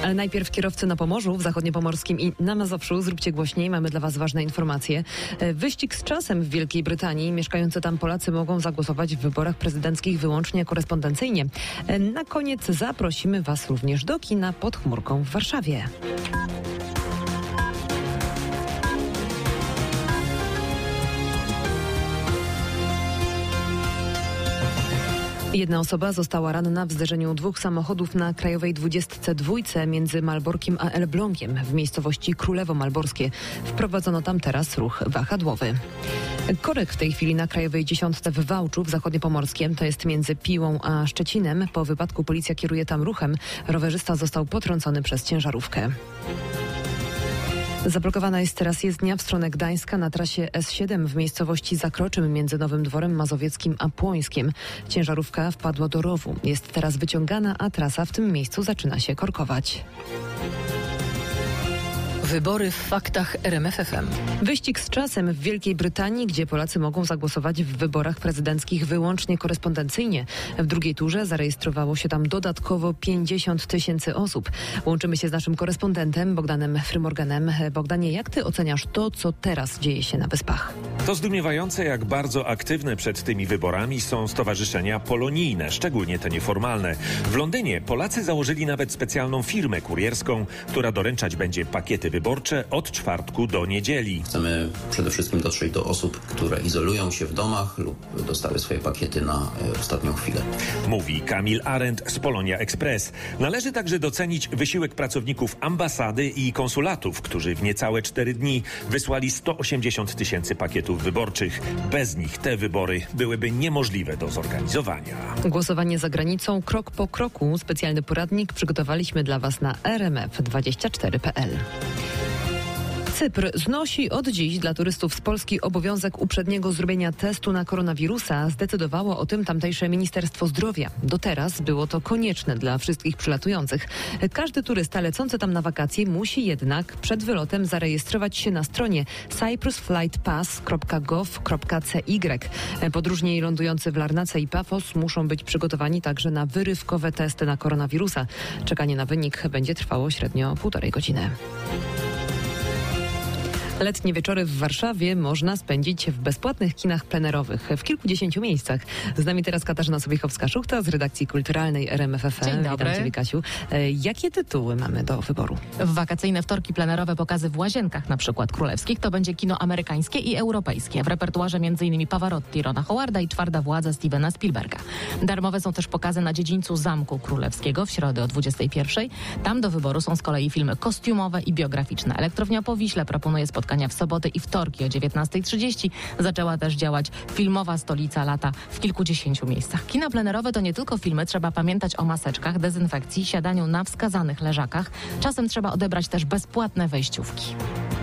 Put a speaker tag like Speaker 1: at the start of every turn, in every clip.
Speaker 1: Ale najpierw kierowcy na Pomorzu, w Zachodniopomorskim i na Mazowszu. Zróbcie głośniej, mamy dla Was ważne informacje. Wyścig z czasem w Wielkiej Brytanii. Mieszkający tam Polacy mogą zagłosować w wyborach prezydenckich wyłącznie korespondencyjnie. Na koniec zaprosimy Was również do kina Pod chmurką w Warszawie. Jedna osoba została ranna w zderzeniu dwóch samochodów na Krajowej 22 między Malborkiem a Elblągiem w miejscowości Królewo Malborskie. Wprowadzono tam teraz ruch wahadłowy. Korek w tej chwili na Krajowej 10 w Wałczu w Zachodniopomorskiem, to jest między Piłą a Szczecinem. Po wypadku policja kieruje tam ruchem. Rowerzysta został potrącony przez ciężarówkę. Zablokowana jest teraz jezdnia w stronę Gdańska na trasie S7 w miejscowości Zakroczym między Nowym Dworem Mazowieckim a Płońskiem. Ciężarówka wpadła do rowu. Jest teraz wyciągana, a trasa w tym miejscu zaczyna się korkować. Wybory w faktach RMF FM. Wyścig z czasem w Wielkiej Brytanii, gdzie Polacy mogą zagłosować w wyborach prezydenckich wyłącznie korespondencyjnie. W drugiej turze zarejestrowało się tam dodatkowo 50 000 osób. Łączymy się z naszym korespondentem Bogdanem Frymorganem. Bogdanie, jak ty oceniasz to, co teraz dzieje się na Wyspach?
Speaker 2: To zdumiewające, jak bardzo aktywne przed tymi wyborami są stowarzyszenia polonijne, szczególnie te nieformalne. W Londynie Polacy założyli nawet specjalną firmę kurierską, która doręczać będzie pakiety wyborcze od czwartku do niedzieli.
Speaker 3: Chcemy przede wszystkim dotrzeć do osób, które izolują się w domach lub dostały swoje pakiety na ostatnią chwilę.
Speaker 2: Mówi Kamil Arendt z Polonia Express. Należy także docenić wysiłek pracowników ambasady i konsulatów, którzy w niecałe 4 dni wysłali 180 000 pakietów wyborczych. Bez nich te wybory byłyby niemożliwe do zorganizowania.
Speaker 1: Głosowanie za granicą krok po kroku. Specjalny poradnik przygotowaliśmy dla Was na rmf24.pl. Cypr znosi od dziś dla turystów z Polski obowiązek uprzedniego zrobienia testu na koronawirusa. Zdecydowało o tym tamtejsze Ministerstwo Zdrowia. Do teraz było to konieczne dla wszystkich przylatujących. Każdy turysta lecący tam na wakacje musi jednak przed wylotem zarejestrować się na stronie cyprusflightpass.gov.cy. Podróżni lądujący w Larnace i Pafos muszą być przygotowani także na wyrywkowe testy na koronawirusa. Czekanie na wynik będzie trwało średnio 1,5 godziny. Letnie wieczory w Warszawie można spędzić w bezpłatnych kinach plenerowych w kilkudziesięciu miejscach. Z nami teraz Katarzyna Sobiechowska-Szuchta z redakcji kulturalnej RMF FM.
Speaker 4: Dzień dobry.
Speaker 1: Witam Ciebie, Kasiu. Jakie tytuły mamy do wyboru?
Speaker 4: W wakacyjne wtorki plenerowe pokazy w Łazienkach, na przykład królewskich, to będzie kino amerykańskie i europejskie. W repertuarze m.in. Pavarotti, Rona Howarda i Czwarta władza Stevena Spielberga. Darmowe są też pokazy na dziedzińcu Zamku Królewskiego w środę o 21:00. Tam do wyboru są z kolei filmy kostiumowe i biograficzne. Elektrownia po Wiśle proponuje spotkania w soboty i wtorki o 19:30. Zaczęła też działać filmowa stolica lata w kilkudziesięciu miejscach. Kina plenerowe to nie tylko filmy, trzeba pamiętać o maseczkach, dezynfekcji, siadaniu na wskazanych leżakach. Czasem trzeba odebrać też bezpłatne wejściówki.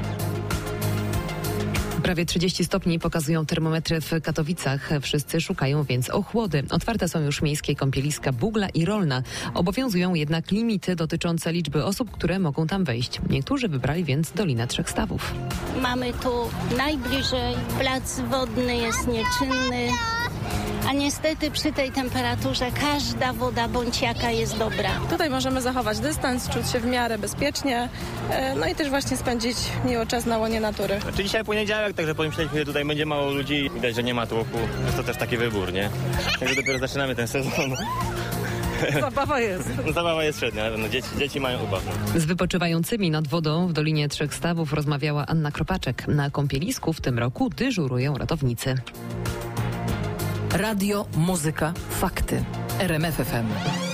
Speaker 1: Prawie 30 stopni pokazują termometry w Katowicach. Wszyscy szukają więc ochłody. Otwarte są już miejskie kąpieliska Bugla i Rolna. Obowiązują jednak limity dotyczące liczby osób, które mogą tam wejść. Niektórzy wybrali więc Dolinę Trzech Stawów.
Speaker 5: Mamy tu najbliżej, plac wodny jest nieczynny, a niestety przy tej temperaturze każda woda bądź jaka jest dobra.
Speaker 6: Tutaj możemy zachować dystans, czuć się w miarę bezpiecznie, no i też właśnie spędzić miło czas na łonie natury.
Speaker 7: Znaczy dzisiaj poniedziałek, także pomyśleliśmy, że tutaj będzie mało ludzi. Widać, że nie ma tłoku. Jest to też taki wybór, nie? Także dopiero zaczynamy ten sezon.
Speaker 6: Zabawa jest.
Speaker 7: No, zabawa jest średnia, no, dzieci mają ubaw. No.
Speaker 1: Z wypoczywającymi nad wodą w Dolinie Trzech Stawów rozmawiała Anna Kropaczek. Na kąpielisku w tym roku dyżurują ratownicy.
Speaker 8: Radio, muzyka, fakty. RMF FM.